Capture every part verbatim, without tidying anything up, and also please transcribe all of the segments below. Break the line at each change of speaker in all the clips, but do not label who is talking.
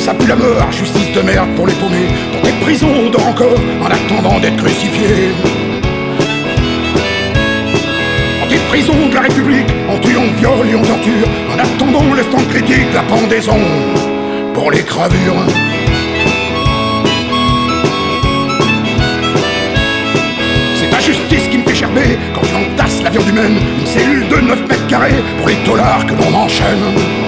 ça pue la mort, justice de merde pour les paumés. Dans des prisons de rancœur, en attendant d'être crucifiés. Dans des prisons de la République, en tuant, viol et en torture, en attendant l'instant critique, la pendaison pour les gravures. C'est ta justice qui me fait gerber quand tu entasses la viande humaine. Une cellule de neuf mètres carrés pour les dollars que l'on enchaîne.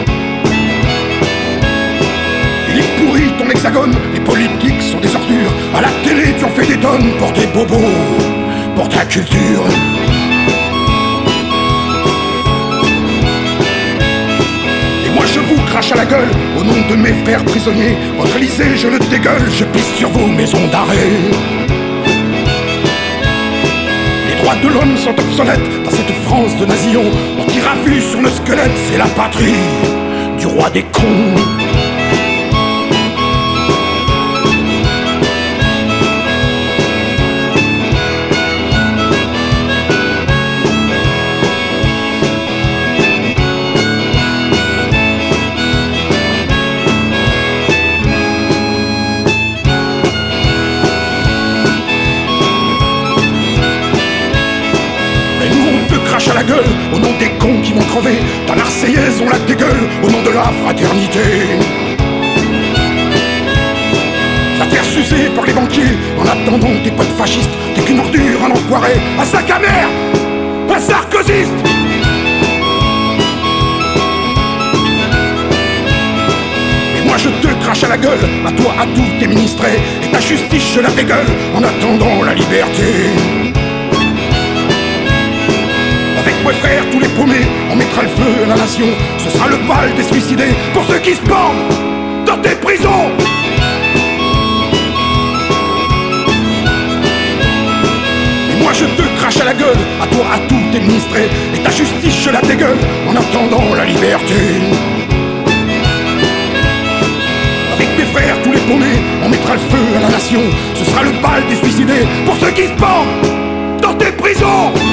Il est pourri ton hexagone, les politiques sont des ordures. À la télé tu en fais des tonnes pour des bobos, pour ta culture. Et moi je vous crache à la gueule, au nom de mes frères prisonniers. Votre Élysée je le dégueule, je pisse sur vos maisons d'arrêt. Les droits de l'homme sont obsolètes dans cette France de nasillons. On tire à vue sur le squelette, c'est la patrie du roi des cons. À la gueule, au nom des cons qui vont crever. Ta Marseillaise, on la dégueule, au nom de la fraternité. Va te faire sucer par les banquiers, en attendant tes potes fascistes. T'es qu'une ordure, un enfoiré, un sac à merde, un sarkozyste. Et moi je te crache à la gueule, à toi, à tous tes ministrés. Et ta justice, je la dégueule, en attendant la liberté. Avec mes frères, tous les paumés, on mettra le feu à la nation. Ce sera le bal des suicidés pour ceux qui se pendent dans tes prisons. Et moi je te crache à la gueule, à toi, à tous tes ministrés. Et ta justice, je la dégueule, en attendant la liberté. Avec mes frères, tous les paumés, on mettra le feu à la nation. Ce sera le bal des suicidés pour ceux qui se pendent dans tes prisons.